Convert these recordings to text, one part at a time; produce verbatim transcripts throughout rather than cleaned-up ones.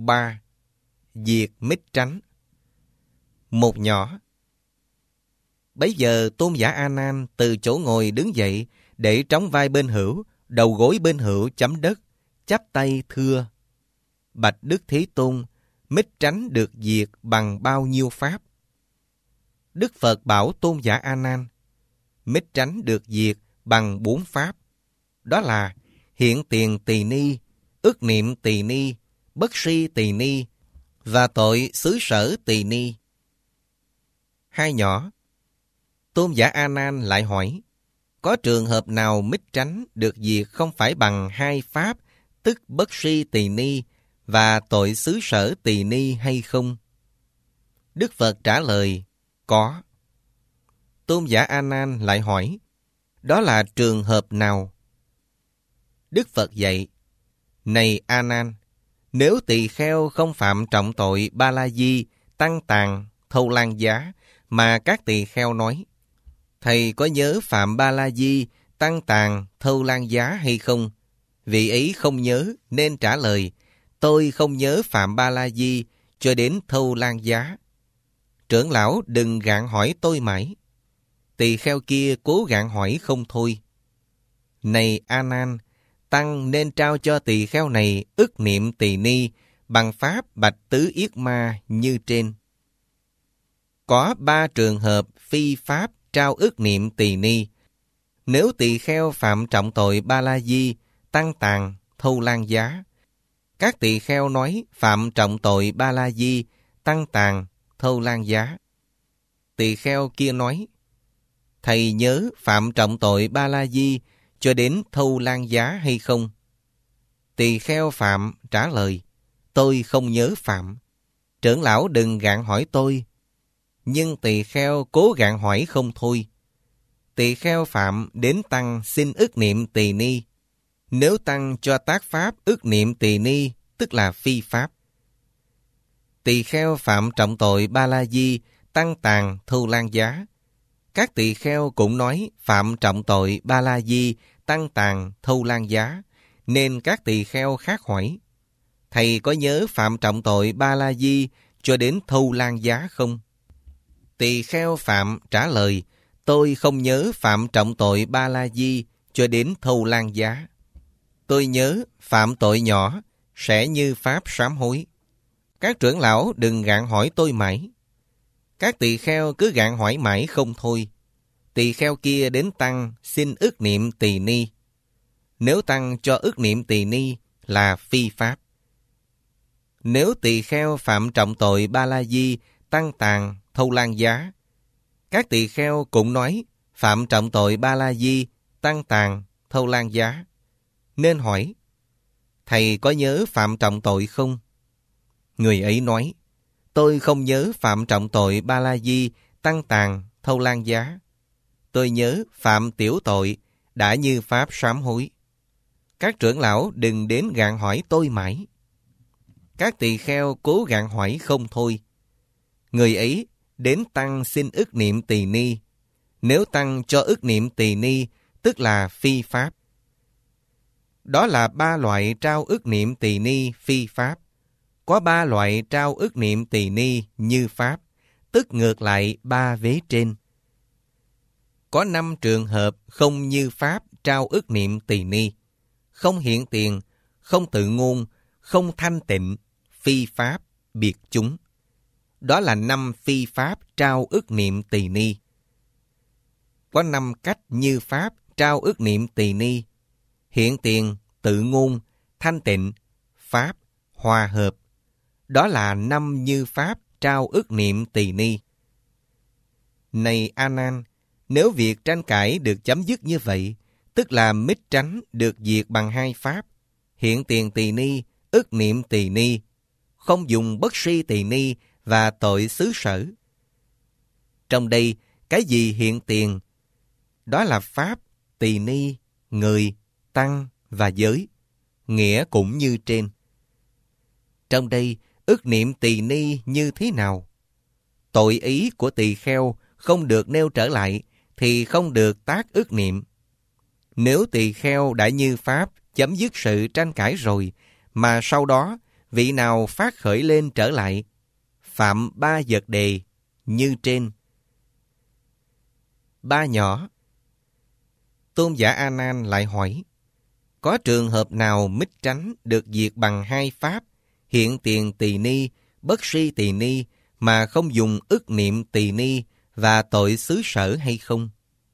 ba. Diệt mít tránh. Một nhỏ. Bấy giờ Tôn giả A Nan từ chỗ ngồi đứng dậy, để trống vai bên hữu, đầu gối bên hữu chấm đất, chắp tay thưa: Bạch Đức Thế Tôn, mít tránh được diệt bằng bao nhiêu pháp? Đức Phật bảo Tôn giả A Nan: mít tránh được diệt bằng bốn pháp. Đó là hiện tiền tỳ ni, ức niệm tỳ ni, bất si tỳ ni và tội xứ sở tỳ ni. Hai nhỏ. Tôn giả A Nan lại hỏi: có trường hợp nào mít tránh được diệt không phải bằng hai pháp, tức bất si tỳ ni và tội xứ sở tỳ ni hay không? Đức Phật trả lời: có. Tôn giả A Nan lại hỏi: đó là trường hợp nào? Đức Phật dạy: này A Nan, nếu tỳ kheo không phạm trọng tội ba la di, tăng tàn, thâu lan giá, mà các tỳ kheo nói: thầy có nhớ phạm ba la di, tăng tàn, thâu lan giá hay không? Vị ấy không nhớ nên trả lời: tôi không nhớ phạm ba la di cho đến thâu lan giá. Trưởng lão đừng gạn hỏi tôi mãi. Tỳ kheo kia cố gạn hỏi không thôi. Này A Nan, tăng nên trao cho tỳ kheo này ức niệm tỳ ni bằng pháp bạch tứ yết ma như trên. Có ba trường hợp phi pháp trao ức niệm tỳ ni. Nếu tỳ kheo phạm trọng tội ba la di, tăng tàn, thâu lan giá, các tỳ kheo nói phạm trọng tội ba la di, tăng tàn, thâu lan giá. Tỳ kheo kia nói: thầy nhớ phạm trọng tội ba la di cho đến thâu lan giá hay không? Tỳ kheo phạm trả lời: tôi không nhớ phạm. Trưởng lão đừng gạn hỏi tôi. Nhưng tỳ kheo cố gạn hỏi không thôi. Tỳ kheo phạm đến tăng xin ức niệm tỳ ni. Nếu tăng cho tác pháp ức niệm tỳ ni, tức là phi pháp. Tỳ kheo phạm trọng tội ba la di, tăng tàn, thâu lan giá. Các tỳ kheo cũng nói phạm trọng tội ba la di, tăng tàn, thâu lan giá, nên các tỳ kheo khác hỏi: thầy có nhớ phạm trọng tội ba la di cho đến thâu lan giá không? Tỳ kheo phạm trả lời: tôi không nhớ phạm trọng tội ba la di cho đến thâu lan giá. Tôi nhớ phạm tội nhỏ sẽ như pháp sám hối. Các trưởng lão đừng gạn hỏi tôi mãi. Các tỳ kheo cứ gạn hỏi mãi không thôi. Tỳ kheo kia đến tăng xin ức niệm tỳ ni. Nếu tăng cho ức niệm tỳ ni là phi pháp. Nếu tỳ kheo phạm trọng tội ba la di, tăng tàn, thâu lan giá, các tỳ kheo cũng nói phạm trọng tội ba la di, tăng tàn, thâu lan giá, nên hỏi: thầy có nhớ phạm trọng tội không? Người ấy nói: tôi không nhớ phạm trọng tội ba la di, tăng tàn, thâu lan giá. Tôi nhớ phạm tiểu tội đã như pháp sám hối. Các trưởng lão đừng đến gạn hỏi tôi mãi. Các tỳ kheo cố gạn hỏi không thôi. Người ấy đến tăng xin ức niệm tỳ ni. Nếu tăng cho ức niệm tỳ ni, tức là phi pháp. Đó là ba loại trao ức niệm tỳ ni phi pháp. Có ba loại trao ức niệm tỳ ni như pháp, tức ngược lại ba vế trên. Có năm trường hợp không như pháp trao ức niệm tỳ ni: không hiện tiền, không tự ngôn, không thanh tịnh, phi pháp, biệt chúng. Đó là năm phi pháp trao ức niệm tỳ ni. Có năm cách như pháp trao ức niệm tỳ ni: hiện tiền, tự ngôn, thanh tịnh, pháp, hòa hợp. Đó là năm như pháp trao ức niệm tỳ ni. Này A Nan, nếu việc tranh cãi được chấm dứt như vậy, tức là mít tránh được diệt bằng hai pháp: hiện tiền tỳ ni, ức niệm tỳ ni, không dùng bất si tỳ ni và tội xứ sở. Trong đây, cái gì hiện tiền? Đó là pháp, tỳ ni, người, tăng và giới. Nghĩa cũng như trên. Trong đây, ức niệm tỳ ni như thế nào? Tội ý của tỳ kheo không được nêu trở lại thì không được tác ức niệm. Nếu tỳ kheo đã như pháp chấm dứt sự tranh cãi rồi, mà sau đó vị nào phát khởi lên trở lại, phạm ba vật đề như trên. Ba nhỏ. Tôn giả A Nan lại hỏi, có trường hợp nào mít tránh được diệt bằng hai pháp, hiện tiền tỳ ni, bất si tỳ ni, mà không dùng ức niệm tỳ ni và tội xứ sở hay không?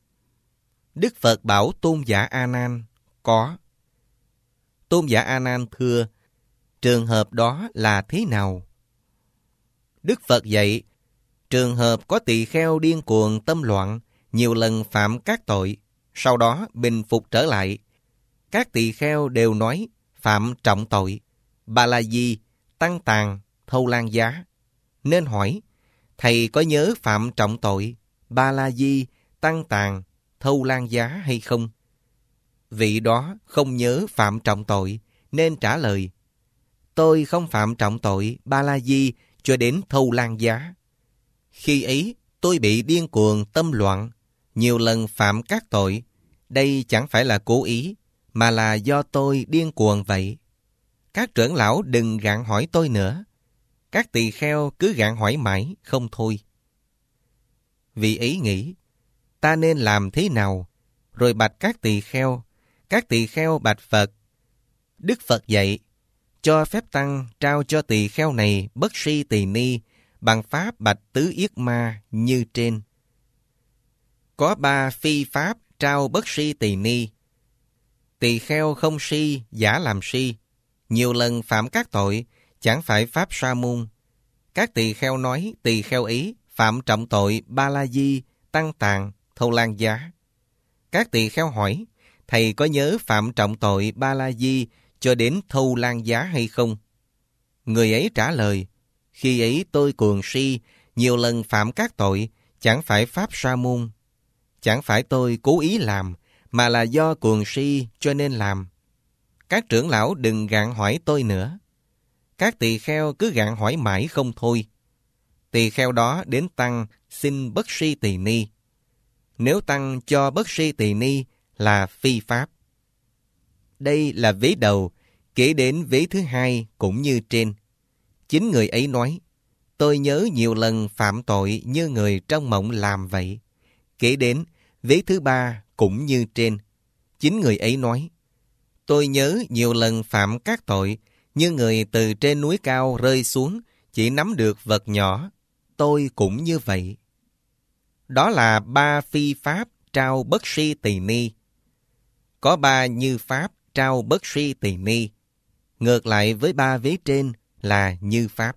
Đức Phật bảo Tôn giả A Nan, có. Tôn giả A Nan thưa, trường hợp đó là thế nào? Đức Phật dạy, trường hợp có tỳ kheo điên cuồng tâm loạn, nhiều lần phạm các tội, sau đó bình phục trở lại. Các tỳ kheo đều nói phạm trọng tội, Ba La Di, Tăng Tàn, Thâu Lan Giá. Nên hỏi, thầy có nhớ phạm trọng tội, Ba La Di, Tăng Tàn, Thâu Lan Giá hay không? Vị đó không nhớ phạm trọng tội, nên trả lời, tôi không phạm trọng tội Ba La Di cho đến Thâu Lan Giá. Khi ấy, tôi bị điên cuồng tâm loạn, nhiều lần phạm các tội. Đây chẳng phải là cố ý, mà là do tôi điên cuồng vậy. Các trưởng lão đừng gạn hỏi tôi nữa. Các tỳ kheo cứ gạn hỏi mãi, không thôi. Vì ấy nghĩ, ta nên làm thế nào? Rồi bạch các tỳ kheo. Các tỳ kheo bạch Phật. Đức Phật dạy, cho phép tăng trao cho tỳ kheo này bất si tỳ ni bằng pháp bạch tứ yết ma như trên. Có ba phi pháp trao bất si tỳ ni. Tỳ kheo không si, giả làm si, nhiều lần phạm các tội, chẳng phải pháp sa môn. Các tỳ kheo nói tỳ kheo ấy phạm trọng tội Ba La Di, Tăng Tàn, Thâu Lan Giá. Các tỳ kheo hỏi, thầy có nhớ phạm trọng tội Ba La Di cho đến Thâu Lan Giá hay không? Người ấy trả lời, khi ấy tôi cuồng si, nhiều lần phạm các tội, chẳng phải pháp sa môn. Chẳng phải tôi cố ý làm, mà là do cuồng si cho nên làm. Các trưởng lão đừng gạn hỏi tôi nữa. Các tỳ kheo cứ gạn hỏi mãi không thôi. Tỳ kheo đó đến tăng xin bất si tỳ ni. Nếu tăng cho bất si tỳ ni là phi pháp. Đây là vế đầu, kể đến vế thứ hai cũng như trên. Chính người ấy nói, tôi nhớ nhiều lần phạm tội như người trong mộng làm vậy. Kể đến vế thứ ba cũng như trên. Chính người ấy nói, tôi nhớ nhiều lần phạm các tội như người từ trên núi cao rơi xuống, chỉ nắm được vật nhỏ. Tôi cũng như vậy. Đó là ba phi pháp trao bất si tỳ ni. Có ba như pháp trao bất si tỳ ni. Ngược lại với ba vế trên là như pháp.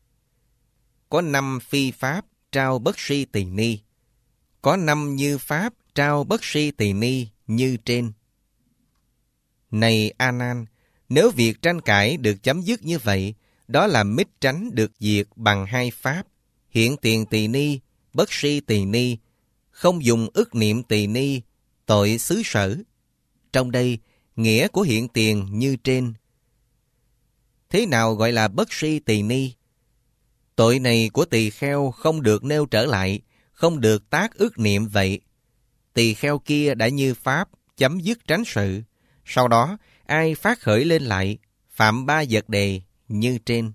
Có năm phi pháp trao bất si tỳ ni. Có năm như pháp trao bất si tỳ ni như trên. Này A Nan, nếu việc tranh cãi được chấm dứt như vậy, đó là mít tránh được diệt bằng hai pháp, hiện tiền tỳ ni, bất si tỳ ni, không dùng ức niệm tỳ ni, tội xứ sở. Trong đây, nghĩa của hiện tiền như trên. Thế nào gọi là bất si tỳ ni? Tội này của tỳ kheo không được nêu trở lại, không được tác ức niệm vậy. Tỳ kheo kia đã như pháp, chấm dứt tránh sự. Sau đó, ai phát khởi lên lại, phạm ba vật đề như trên.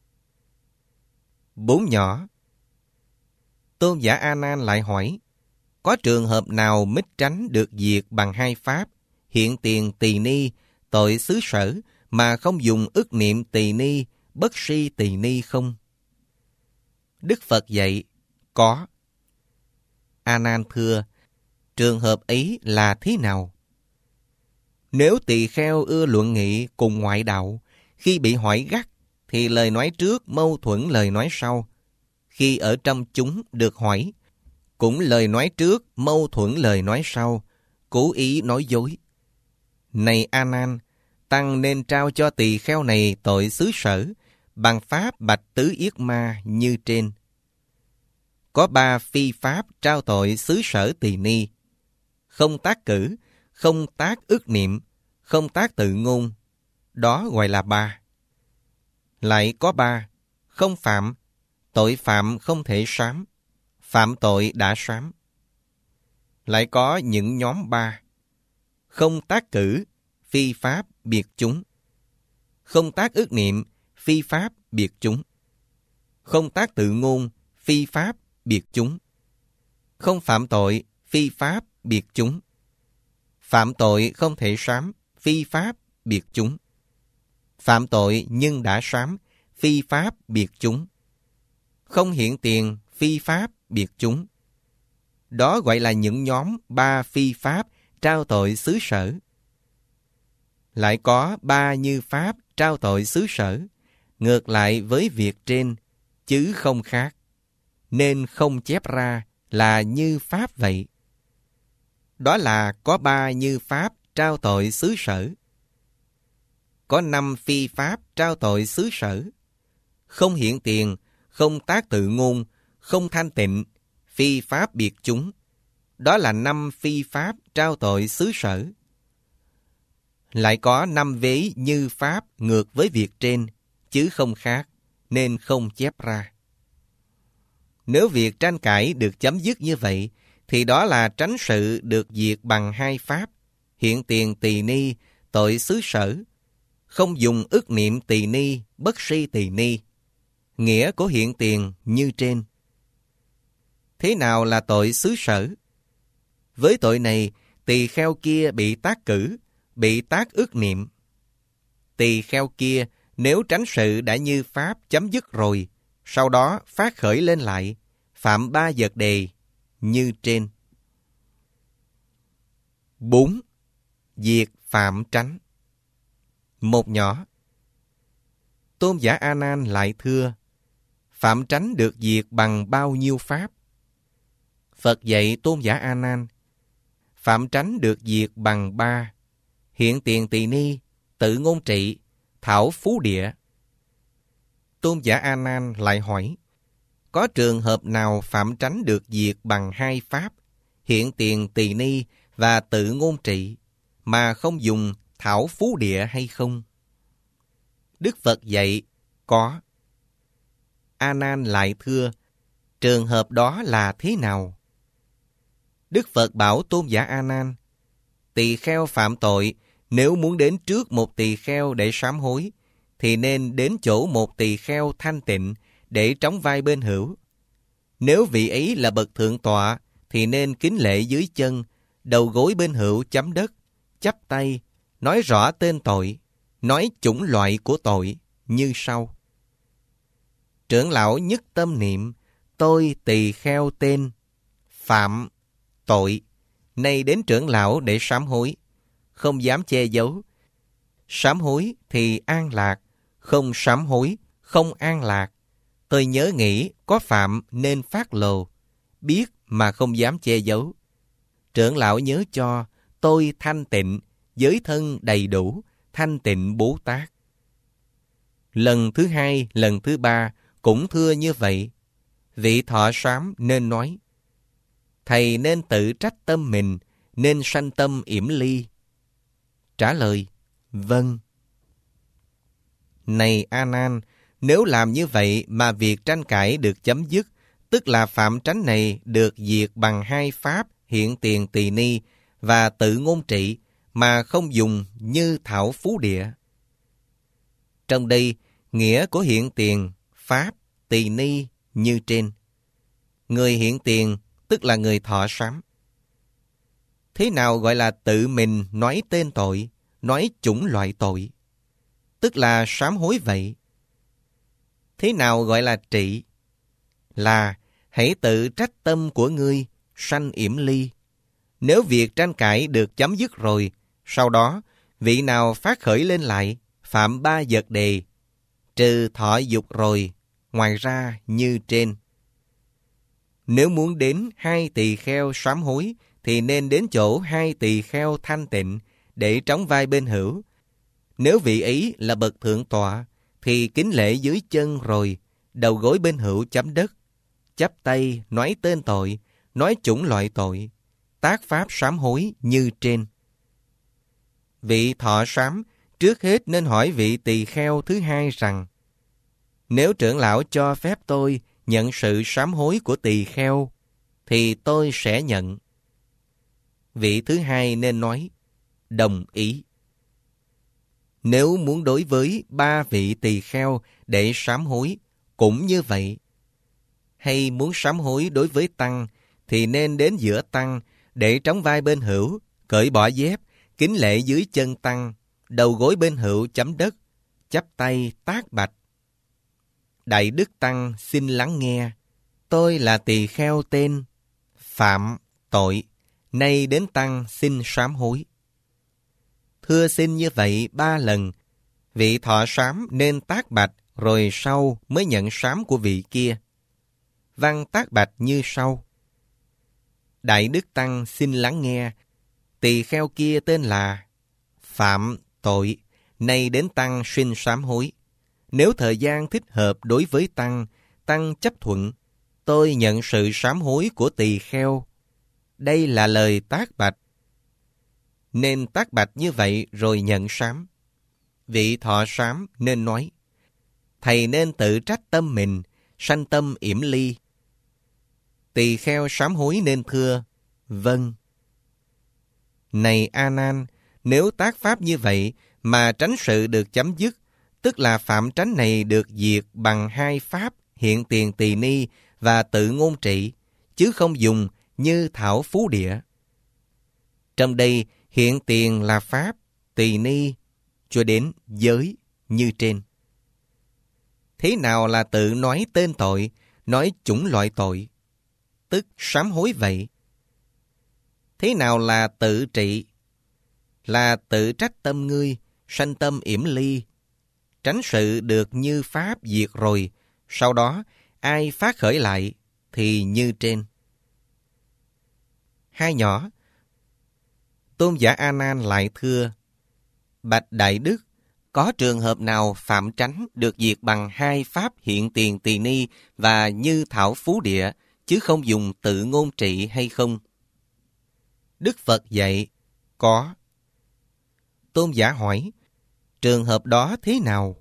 Bốn nhỏ. Tôn giả A Nan lại hỏi, có trường hợp nào mít tránh được diệt bằng hai pháp, hiện tiền tỳ ni, tội xứ sở, mà không dùng ức niệm tỳ ni, bất si tỳ ni không? Đức Phật dạy, có. A Nan thưa, trường hợp ấy là thế nào? Nếu tỳ kheo ưa luận nghị cùng ngoại đạo, khi bị hỏi gắt, thì lời nói trước mâu thuẫn lời nói sau. Khi ở trong chúng được hỏi, cũng lời nói trước mâu thuẫn lời nói sau, cố ý nói dối. Này A Nan, tăng nên trao cho tỳ kheo này tội xứ sở, bằng pháp bạch tứ yết ma như trên. Có ba phi pháp trao tội xứ sở tỳ ni. Không tác cử, không tác ức niệm, không tác tự ngôn. Đó gọi là ba. Lại có ba, không phạm, tội phạm không thể sám, phạm tội đã sám. Lại có những nhóm ba, không tác cử, phi pháp biệt chúng. Không tác ức niệm, phi phi pháp, biệt chúng. Không tác tự ngôn, phi pháp, biệt chúng. Không phạm tội, phi pháp, biệt chúng. Phạm tội không thể sám, phi pháp, biệt chúng. Phạm tội nhưng đã sám, phi pháp, biệt chúng. Không hiện tiền, phi pháp, biệt chúng. Đó gọi là những nhóm ba phi pháp trao tội xứ sở. Lại có ba như pháp trao tội xứ sở, ngược lại với việc trên, chứ không khác, nên không chép ra là như pháp vậy. Đó là có ba như pháp trao tội xứ sở. Có năm phi pháp trao tội xứ sở. Không hiện tiền, không tác tự ngôn, không thanh tịnh, phi pháp biệt chúng. Đó là năm phi pháp trao tội xứ sở. Lại có năm vế như pháp ngược với việc trên, chứ không khác, nên không chép ra. Nếu việc tranh cãi được chấm dứt như vậy, thì đó là tránh sự được diệt bằng hai pháp, hiện tiền tỳ ni, tội xứ sở, không dùng ức niệm tỳ ni, bất si tỳ ni. Nghĩa của hiện tiền như trên. Thế nào là tội xứ sở? Với tội này, tỳ kheo kia bị tác cử, bị tác ức niệm. Tỳ kheo kia nếu tránh sự đã như pháp chấm dứt rồi, sau đó phát khởi lên lại, phạm ba vật đề, như trên. bốn. Diệt phạm tránh. Một nhỏ. Tôn giả A Nan lại thưa, phạm tránh được diệt bằng bao nhiêu pháp? Phật dạy tôn giả A Nan, phạm tránh được diệt bằng ba: hiện tiền tỳ ni, tự ngôn trị, thảo phú địa. Tôn giả A Nan lại hỏi, có trường hợp nào phạm tránh được diệt bằng hai pháp, hiện tiền tỳ ni và tự ngôn trị, mà không dùng thảo phú địa hay không? Đức Phật dạy, có. A Nan lại thưa, trường hợp đó là thế nào? Đức Phật bảo tôn giả A Nan, tỳ kheo phạm tội, nếu muốn đến trước một tỳ kheo để sám hối, thì nên đến chỗ một tỳ kheo thanh tịnh để trống vai bên hữu. Nếu vị ấy là bậc thượng tọa, thì nên kính lễ dưới chân, đầu gối bên hữu chấm đất, chắp tay, nói rõ tên tội, nói chủng loại của tội như sau. Trưởng lão nhất tâm niệm, tôi tỳ kheo tên phạm tội, nay đến trưởng lão để sám hối, không dám che giấu. Sám hối thì an lạc, không sám hối, không an lạc. Tôi nhớ nghĩ có phạm nên phát lộ, biết mà không dám che giấu. Trưởng lão nhớ cho, tôi thanh tịnh, giới thân đầy đủ, thanh tịnh Bố Tát. Lần thứ hai, lần thứ ba cũng thưa như vậy. Vị thọ sám nên nói, thầy nên tự trách tâm mình, nên sanh tâm yểm ly. Trả lời, vâng. Này A Nan, nếu làm như vậy mà việc tranh cãi được chấm dứt, tức là phạm tránh này được diệt bằng hai pháp hiện tiền tỳ ni và tự ngôn trị, mà không dùng như thảo phú địa. Trong đây, nghĩa của hiện tiền, pháp, tỳ ni như trên. Người hiện tiền tức là người thọ sám. Thế nào gọi là tự mình nói tên tội, nói chủng loại tội? Tức là sám hối vậy. Thế nào gọi là trị? Là hãy tự trách tâm của ngươi, sanh yểm ly. Nếu việc tranh cãi được chấm dứt rồi, sau đó vị nào phát khởi lên lại, phạm ba vật đề, trừ thọ dục rồi, ngoài ra như trên. Nếu muốn đến hai tỳ kheo sám hối, thì nên đến chỗ hai tỳ kheo thanh tịnh để trống vai bên hữu. Nếu vị ấy là bậc thượng tọa, thì kính lễ dưới chân rồi, đầu gối bên hữu chấm đất, chắp tay nói tên tội, nói chủng loại tội, tác pháp sám hối như trên. Vị thọ sám trước hết nên hỏi vị tỳ kheo thứ hai rằng, nếu trưởng lão cho phép tôi nhận sự sám hối của tỳ kheo, thì tôi sẽ nhận. Vị thứ hai nên nói, đồng ý. Nếu muốn đối với ba vị tỳ kheo để sám hối, cũng như vậy. Hay muốn sám hối đối với tăng, thì nên đến giữa tăng, để trống vai bên hữu, cởi bỏ dép, kính lễ dưới chân tăng, đầu gối bên hữu chấm đất, chắp tay tác bạch. Đại đức tăng xin lắng nghe. Tôi là tỳ kheo tên phạm tội, nay đến tăng xin sám hối. Thưa xin như vậy ba lần, vị thọ sám nên tác bạch, rồi sau mới nhận sám của vị kia. Văn tác bạch như sau. Đại đức tăng xin lắng nghe. Tỳ kheo kia tên là phạm tội, nay đến tăng xin sám hối. Nếu thời gian thích hợp đối với tăng, tăng chấp thuận, tôi nhận sự sám hối của tỳ kheo. Đây là lời tác bạch. Nên tác bạch như vậy rồi nhận sám. Vị thọ sám nên nói, thầy nên tự trách tâm mình, sanh tâm yểm ly. Tỳ kheo sám hối nên thưa, vâng. Này A Nan, nếu tác pháp như vậy mà tránh sự được chấm dứt, tức là phạm tránh này được diệt bằng hai pháp hiện tiền tỳ ni và tự ngôn trị, chứ không dùng như thảo phú địa. Trong đây hiện tiền là pháp, tỳ ni cho đến giới như trên. Thế nào là tự nói tên tội, nói chủng loại tội, tức sám hối vậy? Thế nào là tự trị? Là tự trách tâm ngươi, sanh tâm yểm ly, tránh sự được như pháp diệt rồi, sau đó ai phát khởi lại thì như trên. Hai nhỏ. Tôn giả A Nan lại thưa, bạch đại đức, có trường hợp nào phạm tránh được diệt bằng hai pháp hiện tiền tỳ ni và như thảo phú địa, chứ không dùng tự ngôn trị hay không? Đức Phật dạy, có. Tôn giả hỏi, trường hợp đó thế nào?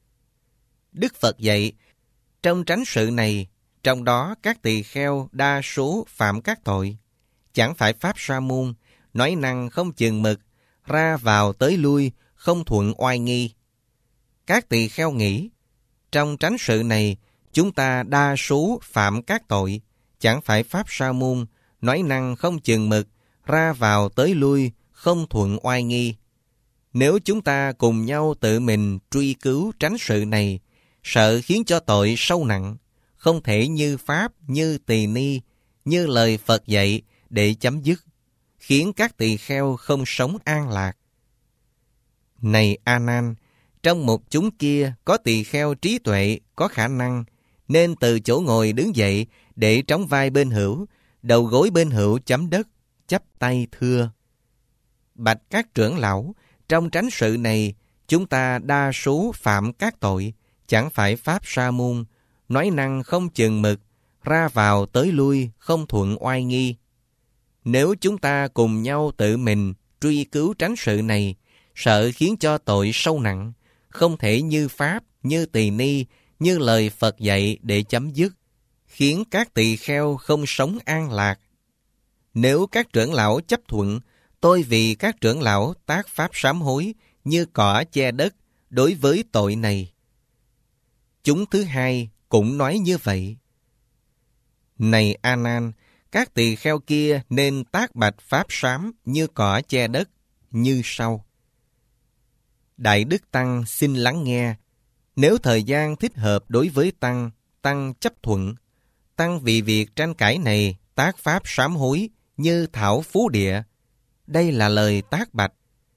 Đức Phật dạy, trong tránh sự này, trong đó các tỳ kheo đa số phạm các tội, chẳng phải pháp sa môn, nói năng không chừng mực, ra vào tới lui, không thuận oai nghi. Các tỳ kheo nghĩ, trong tránh sự này, chúng ta đa số phạm các tội, chẳng phải pháp sa môn, nói năng không chừng mực, ra vào tới lui, không thuận oai nghi. Nếu chúng ta cùng nhau tự mình truy cứu tránh sự này, sợ khiến cho tội sâu nặng, không thể như pháp, như tỳ ni, như lời Phật dạy để chấm dứt, khiến các tỳ kheo không sống an lạc. Này A Nan, trong một chúng kia có tỳ kheo trí tuệ, có khả năng, nên từ chỗ ngồi đứng dậy để trống vai bên hữu, đầu gối bên hữu chấm đất, chắp tay thưa. Bạch các trưởng lão, trong tránh sự này, chúng ta đa số phạm các tội, chẳng phải pháp sa môn, nói năng không chừng mực, ra vào tới lui, không thuận oai nghi. Nếu chúng ta cùng nhau tự mình truy cứu tránh sự này, sợ khiến cho tội sâu nặng, không thể như pháp, như tỳ ni, như lời Phật dạy để chấm dứt, khiến các tỳ kheo không sống an lạc. Nếu các trưởng lão chấp thuận, tôi vì các trưởng lão tác pháp sám hối như cỏ che đất đối với tội này. Chúng thứ hai cũng nói như vậy. Này A Nan, các tỳ kheo kia nên tác bạch pháp sám như cỏ che đất, như sau. Đại đức tăng xin lắng nghe. Nếu thời gian thích hợp đối với tăng, tăng chấp thuận. Tăng vì việc tranh cãi này tác pháp sám hối như thảo phú địa. Đây là lời tác bạch.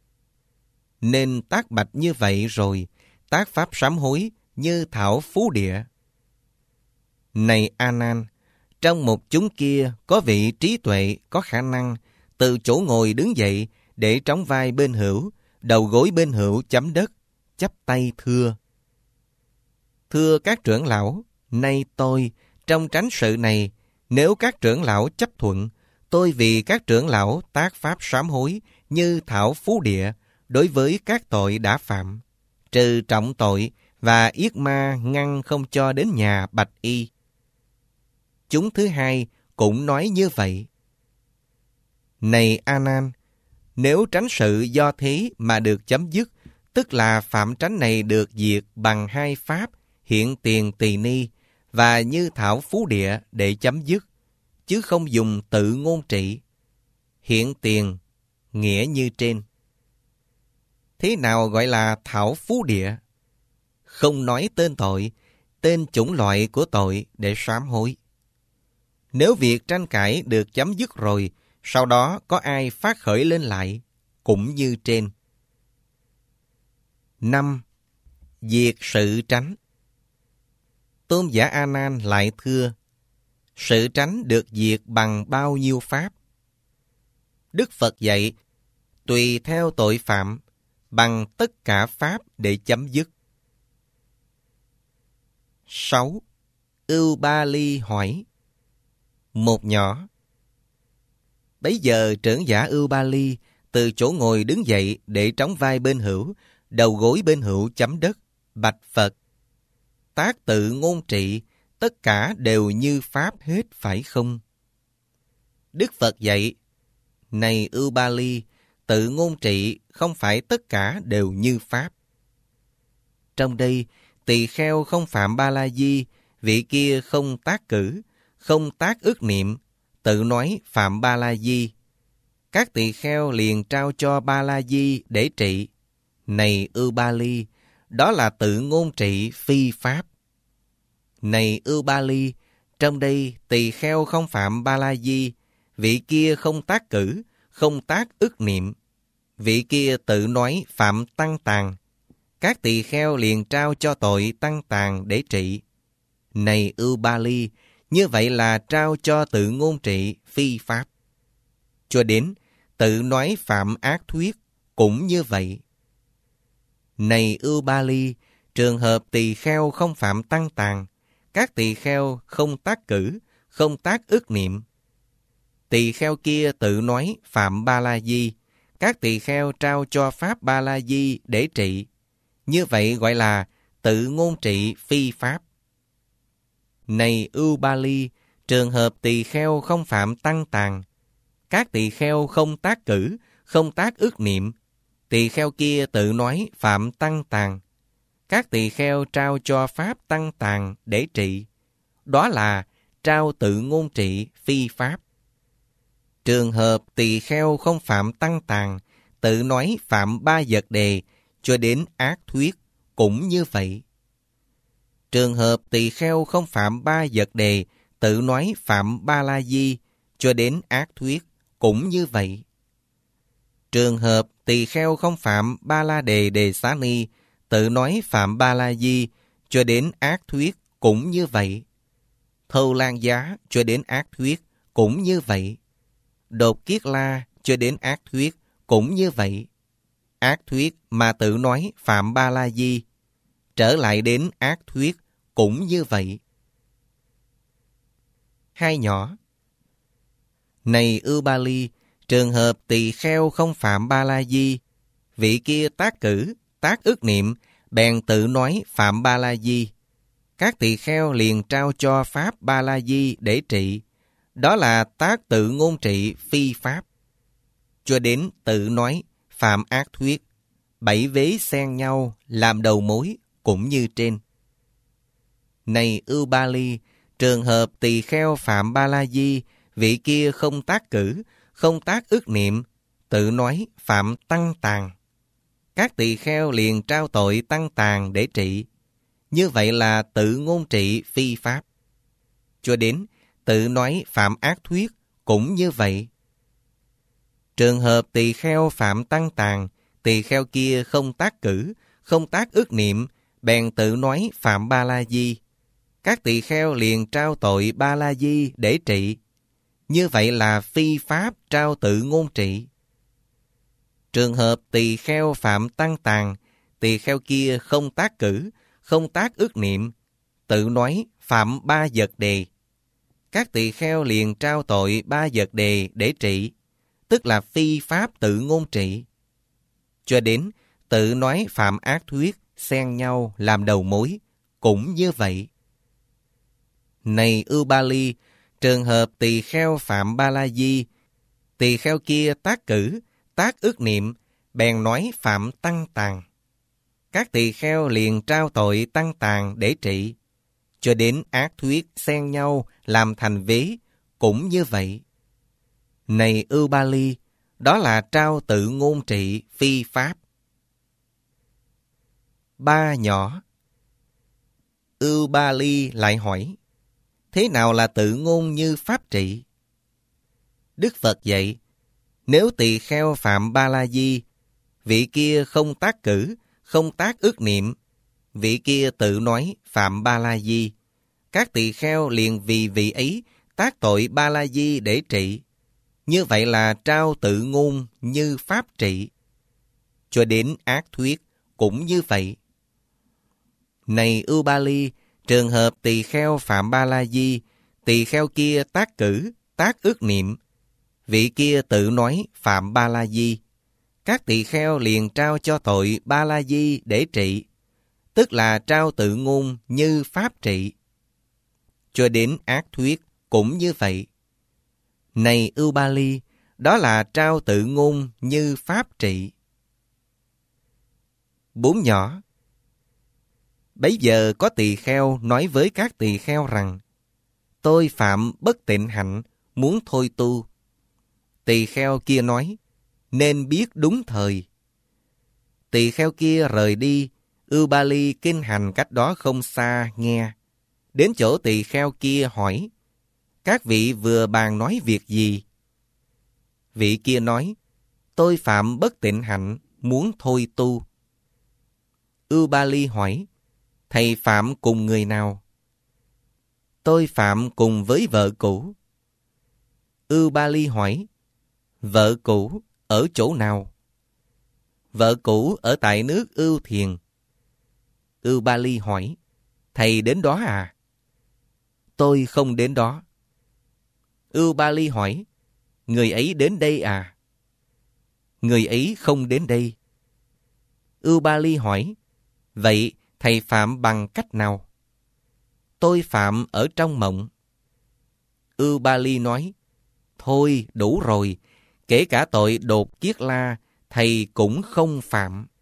Nên tác bạch như vậy rồi, tác pháp sám hối như thảo phú địa. Này A Nan, trong một chúng kia có vị trí tuệ, có khả năng, từ chỗ ngồi đứng dậy để trống vai bên hữu, đầu gối bên hữu chấm đất, chắp tay thưa. Thưa các trưởng lão, nay tôi, trong tránh sự này, nếu các trưởng lão chấp thuận, tôi vì các trưởng lão tác pháp sám hối như thảo phú địa đối với các tội đã phạm, trừ trọng tội và yết ma ngăn không cho đến nhà bạch y. Chúng thứ hai cũng nói như vậy. Này A Nan, nếu tránh sự do thế mà được chấm dứt, tức là phạm tránh này được diệt bằng hai pháp hiện tiền tỳ ni và như thảo phú địa để chấm dứt, chứ không dùng tự ngôn trị. Hiện tiền nghĩa như trên. Thế nào gọi là thảo phú địa? Không nói tên tội, tên chủng loại của tội để sám hối. Nếu việc tranh cãi được chấm dứt rồi, sau đó có ai phát khởi lên lại, cũng như trên. năm. Diệt sự tránh. Tôn giả A Nan lại thưa, sự tránh được diệt bằng bao nhiêu pháp? Đức Phật dạy, tùy theo tội phạm, bằng tất cả pháp để chấm dứt. sáu. Ưu Ba Ly hỏi. Một nhỏ. Bấy giờ trưởng giả Ưu Ba Ly từ chỗ ngồi đứng dậy để trống vai bên hữu, đầu gối bên hữu chấm đất, bạch Phật. Tác tự ngôn trị, tất cả đều như pháp hết phải không? Đức Phật dạy, này Ưu Ba Ly, tự ngôn trị không phải tất cả đều như pháp. Trong đây, tỳ kheo không phạm Ba La Di, vị kia không tác cử, không tác ức niệm, tự nói phạm Ba La Di. Các tỳ kheo liền trao cho Ba La Di để trị. Này Ưu Ba Ly, đó là tự ngôn trị phi pháp. Này Ưu Ba Ly, trong đây tỳ kheo không phạm Ba La Di, vị kia không tác cử, không tác ức niệm, vị kia tự nói phạm tăng tàng. Các tỳ kheo liền trao cho tội tăng tàng để trị. Này Ưu Ba Ly, như vậy là trao cho tự ngôn trị phi pháp. Cho đến tự nói phạm ác thuyết, cũng như vậy. Này Ưu Ba Ly, trường hợp tỳ kheo không phạm tăng tàng, các tỳ kheo không tác cử, không tác ức niệm. Tỳ kheo kia tự nói phạm Ba La Di, các tỳ kheo trao cho pháp Ba La Di để trị. Như vậy gọi là tự ngôn trị phi pháp. Này Ưu Ba Ly, trường hợp tỳ kheo không phạm tăng tàng, các tỳ kheo không tác cử, không tác ức niệm. Tỳ kheo kia tự nói phạm tăng tàng, các tỳ kheo trao cho pháp tăng tàng để trị. Đó là trao tự ngôn trị phi pháp. Trường hợp tỳ kheo không phạm tăng tàng, tự nói phạm ba vật đề cho đến ác thuyết, cũng như vậy. Trường hợp tỳ kheo không phạm ba vật đề, tự nói phạm Ba La Di cho đến ác thuyết, cũng như vậy. Trường hợp tỳ kheo không phạm Ba La Đề Đề Xá Ni, tự nói phạm Ba La Di cho đến ác thuyết, cũng như vậy. Thâu Lan Giá cho đến ác thuyết, cũng như vậy. Đột Kiết La cho đến ác thuyết, cũng như vậy. Ác thuyết mà tự nói phạm Ba La Di, trở lại đến ác thuyết, cũng như vậy. Hai nhỏ. Này Ưu Ba Ly, trường hợp tỳ kheo không phạm Ba La Di, vị kia tác cử, tác ức niệm, bèn tự nói phạm Ba La Di. Các tỳ kheo liền trao cho pháp Ba La Di để trị. Đó là tác tự ngôn trị phi pháp. Cho đến tự nói phạm ác thuyết, bảy vế xen nhau làm đầu mối, cũng như trên. Này Ưu Ba Ly, trường hợp tỳ kheo phạm Ba La Di, vị kia không tác cử, không tác ức niệm, tự nói phạm tăng tàng. Các tỳ kheo liền trao tội tăng tàng để trị. Như vậy là tự ngôn trị phi pháp. Cho đến tự nói phạm ác thuyết, cũng như vậy. Trường hợp tỳ kheo phạm tăng tàng, tỳ kheo kia không tác cử, không tác ức niệm, bèn tự nói phạm Ba La Di. Các tỳ kheo liền trao tội Ba La Di để trị. Như vậy là phi pháp trao tự ngôn trị. Trường hợp tỳ kheo phạm tăng tàng, tỳ kheo kia không tác cử, không tác ức niệm, tự nói phạm ba vật đề. Các tỳ kheo liền trao tội ba vật đề để trị, tức là phi pháp tự ngôn trị. Cho đến tự nói phạm ác thuyết, xen nhau làm đầu mối, cũng như vậy. Này Ưu Ba Ly, trường hợp tỳ kheo phạm Ba La Di, tỳ kheo kia tác cử, tác ức niệm, bèn nói phạm tăng tàng. các tỳ kheo liền trao tội tăng tàn để trị. Cho đến ác thuyết xen nhau làm thành vế, cũng như vậy. Này Ưu Ba Ly, đó là trao tự ngôn trị phi pháp. Ba nhỏ. Ưu Ba Ly lại hỏi, thế nào là tự ngôn như pháp trị? Đức Phật dạy, nếu tỳ kheo phạm Ba La Di, vị kia không tác cử, không tác ức niệm, vị kia tự nói phạm Ba La Di, các tỳ kheo liền vì vị ấy tác tội Ba La Di để trị. Như vậy là trao tự ngôn như pháp trị. Cho đến ác thuyết cũng như vậy. Này Ưu Ba Ly, trường hợp tỳ kheo phạm Ba La Di, tỳ kheo kia tác cử, tác ức niệm, vị kia tự nói phạm Ba La Di, các tỳ kheo liền trao cho tội Ba La Di để trị, tức là trao tự ngôn như pháp trị. Cho đến ác thuyết cũng như vậy. Này Ưu Ba Ly, đó là trao tự ngôn như pháp trị. Bốn nhỏ. Bấy giờ có tỳ kheo nói với các tỳ kheo rằng, tôi phạm bất tịnh hạnh, muốn thôi tu. Tỳ kheo kia nói, nên biết đúng thời. Tỳ kheo kia rời đi, Ưu Ba Ly kinh hành cách đó không xa nghe. Đến chỗ tỳ kheo kia hỏi, các vị vừa bàn nói việc gì? Vị kia nói, tôi phạm bất tịnh hạnh, muốn thôi tu. Ưu Ba Ly hỏi, thầy phạm cùng người nào? Tôi phạm cùng với vợ cũ. Ưu Ba Ly hỏi, vợ cũ ở chỗ nào? Vợ cũ ở tại nước Ưu Thiền. Ưu Ba Ly hỏi, thầy đến đó à? Tôi không đến đó. Ưu Ba Ly hỏi, người ấy đến đây à? Người ấy không đến đây. Ưu Ba Ly hỏi, vậy thầy phạm bằng cách nào? Tôi phạm ở trong mộng. Ưu Ba Ly nói, thôi đủ rồi, kể cả tội đột kiết la, thầy cũng không phạm.